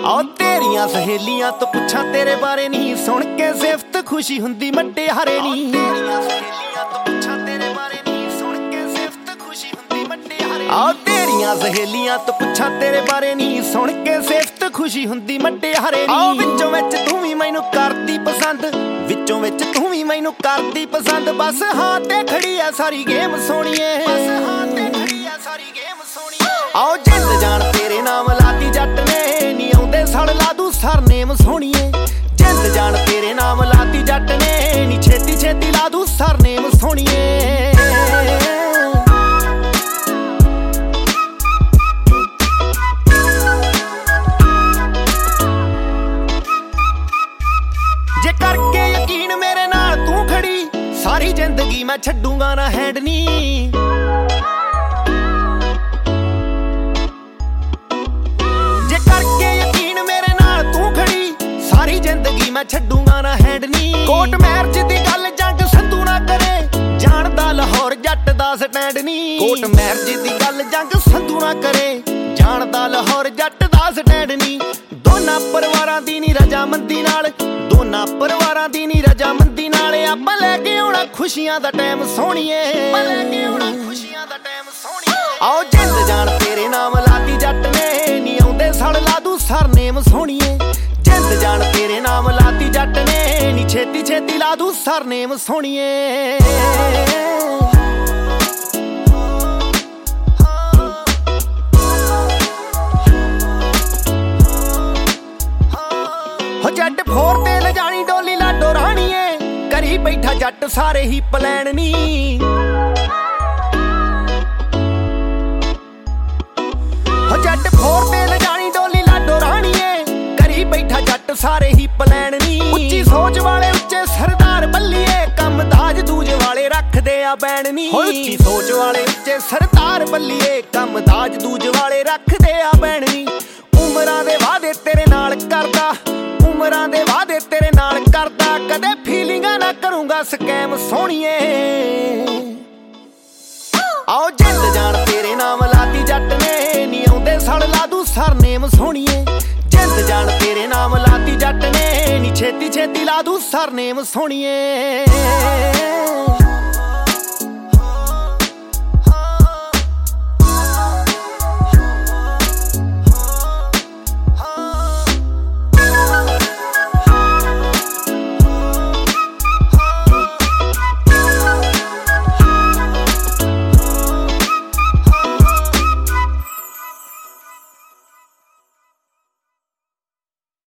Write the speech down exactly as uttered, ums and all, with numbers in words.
ਆ ਤੇਰੀਆਂ ਸਹੇਲੀਆਂ ਤੋਂ ਪੁੱਛਾਂ ਤੇਰੇ ਬਾਰੇ ਨਹੀਂ, ਸੁਣ ਕੇ ਸਿਫਤ ਖੁਸ਼ੀ ਹੁੰਦੀ ਮੱਡੇ ਹਰੇ ਨਹੀਂ। ਤੇਰੀਆਂ ਸਹੇਲੀਆਂ ਤੋਂ ਪੁੱਛਾਂ ਤੇਰੇ ਬਾਰੇ ਨਹੀਂ, ਸੁਣ ਕੇ ਸਿਫਤ ਖੁਸ਼ੀ ਹੁੰਦੀ ਮੱਡੇ ਹਰੇ ਆ ਤੇਰੀਆਂ ਸਹੇਲੀਆਂ ਤੋਂ ਪੁੱਛਾਂ ਤੇਰੇ ਬਾਰੇ ਨਹੀਂ, ਸੁਣ ਕੇ ਸਿਫਤ ਖੁਸ਼ੀ ਹੁੰਦੀ ਮੱਡੇ ਹਰੇ ਨਹੀਂ। ਆ ਵਿੱਚੋਂ ਵਿੱਚ ਤੂੰ ਵੀ ਮੈਨੂੰ ਕਰਦੀ ਪਸੰਦ, ਵਿੱਚੋਂ ਵਿੱਚ ਤੂੰ ਵੀ ਮੈਨੂੰ ਕਰਦੀ ਪਸੰਦ, ਬਸ ਹਾਂ ਤੇ ਖੜੀ ਆ ਸਾਰੀ ਗੇਮ ਸੋਹਣੀਏ, ਬਸ ਹਾਂ ਤੇ ਖੜੀ ਆ ਸਾਰੀ ਗੇਮ ਸੋਹਣੀਏ। ਆਓ ਜਿੰਦ ਜਾਣ ਤੇਰੇ ਨਾਮ ਲਾਤੀ ਜੱਟ ਨੇ, ਨੀ ਆਉਂਦੇ ਸੜ ਲਾ ਦੂ ਸਰਨੇਮ ਸੋਹਣੀਏ। ਜਿੰਦ ਜਾਣ ਤੇਰੇ ਨਾਮ ਲਾਤੀ ਜੱਟ ਨੇ, ਨੀ ਛੇਤੀ ਛੇਤੀ ਲਾ ਦੂ ਸਰਨੇਮ ਸੋਹਣੀਏ। ਜੇ ਕਰਕੇ ਯਕੀਨ ਮੇਰੇ ਨਾਲ ਤੂੰ ਖੜੀ, ਸਾਰੀ ਜ਼ਿੰਦਗੀ ਮੈਂ ਛੱਡੂਗਾ ਨਾ ਹੈਂਡ ਨੀ। ਜੇ ਕਰਕੇ ਯਕੀਨ ਮੇਰੇ ਨਾਲ ਤੂੰ ਖੜੀ, ਸਾਰੀ ਜ਼ਿੰਦਗੀ ਮੈਂ ਛੱਡੂਗਾ ਨਾ ਹੈਂਡ ਨੀ। ਕੋਟ ਮੈਰਜ ਦੀ ਗੱਲ ਜੰਗ ਸੰਧੂ ਨਾ ਕਰੇ, ਜਾਣਦਾ ਲਾਹੌਰ ਜੱਟ ਦਾ ਸਟੈਂਡ ਨੀ। ਕੋਟ ਮੈਰਜ ਦੀ ਗੱਲ ਜੰਗ ਸੰਧੂ ਨਾ ਕਰੇ, ਜਾਣਦਾ ਲਾਹੌਰ ਜੱਟ ਦਾ ਸਟੈਂਡ ਨੀ। ਦੋਨਾਂ ਪਰਿਵਾਰਾਂ ਦੀ ਨੀ ਰਜਾਮੰਦੀ ਨਾਲ, ਦੋਨਾਂ ਪਰਿਵਾਰਾਂ ਦੀ ਨੀ ਰਜਾਮੰਦੀ ਨਾਲ, ਆਪਾਂ ਲੈ ਕੇ ਆਉਣਾ ਖੁਸ਼ੀਆਂ ਦਾ ਟਾਈਮ ਸੋਹਣੀਏ, ਆਪਾਂ ਲੈ ਕੇ ਆਉਣਾ ਖੁਸ਼ੀਆਂ ਦਾ ਟਾਈਮ ਸੋਹਣੀਏ। ਆਓ ਜਿੰਦ ਜਾਣ ਤੇਰੇ ਨਾਮ ਲਾਤੀ ਜੱਟ ਨੇ, ਨੀ ਆਉਂਦੇ ਸੜ ਲਾ ਦੂ ਸਰਨੇਮ ਸੋਹਣੀਏ। ਜਿੰਦ ਜਾਣ ਤੇਰੇ ਨਾਮ ਲਾਤੀ ਜੱਟ ਨੇ, ਨੀ ਛੇਤੀ ਛੇਤੀ ਲਾ ਦੂ ਸਰਨੇਮ ਸੋਹਣੀਏ। ਹੋ ਜੱਟ ਫੋਰ ਤੇ ਲਿਜਾਣੀ ਡੋਲੀ ਲਾਡੋ ਰਾਣੀਏ, ਕਰੀ ਬੈਠਾ ਜੱਟ ਸਾਰੇ ਹੀ ਪਲੈਨ ਨੀ। ਹੋ ਜੱਟ ਫੋਰ ਤੇ ਲਿਜਾਣੀ ਡੋਲੀ ਲਾਡੋ ਰਾਣੀਏ, ਕਰੀ ਬੈਠਾ ਜੱਟ ਸਾਰੇ ਹੀ ਪਲੈਨ ਨੀ। ਉੱਚੀ ਸੋਚ ਵਾਲੇ ਉੱਚੇ ਸਰਦਾਰ ਬੱਲੀਏ, ਕੰਮ ਦਾਜ ਦੂਜ ਵਾਲੇ ਰੱਖਦੇ ਆ ਬੈਣ ਨੀ। ਉੱਚੀ ਸੋਚ ਵਾਲੇ ਉੱਚੇ ਸਰਦਾਰ ਬੱਲੀਏ, ਕੰਮ ਦਾਜ ਦੂਜ ਵਾਲੇ ਰੱਖਦੇ ਆ ਬੈਣ ਨੀ। ਉਮਰਾਂ ਦੇ ਵਾਅਦੇ ਤੇਰੇ ਨਾਲ ਕਰਦਾ, ਉਮਰਾਂ ਦੇ ਵਾਅਦੇ ਤੇਰੇ ਨਾਲ ਕਰਦਾ, ਕਦੇ ਫੀਲਿੰਗਾਂ ਨਾ ਕਰੂੰਗਾ ਸਕੈਮ ਸੋਹਣੀਏ। ਆਓ ਜਿੰਦ ਜਾਣ ਤੇਰੇ ਨਾਮ ਲਾਤੀ ਜੱਟ ਨੇ, ਨੀ ਆਉਂਦੇ ਸੜ ਲਾ ਦੂ ਸਰਨੇਮ ਸੋਹਣੀਏ। ਜਿੰਦ ਜਾਣ ਤੇਰੇ ਨਾਮ ਲਾਤੀ ਜੱਟ ਨੇ, ਨੀ ਛੇਤੀ ਛੇਤੀ ਲਾ ਦੂ ਸਰਨੇਮ ਸੋਹਣੀਏ।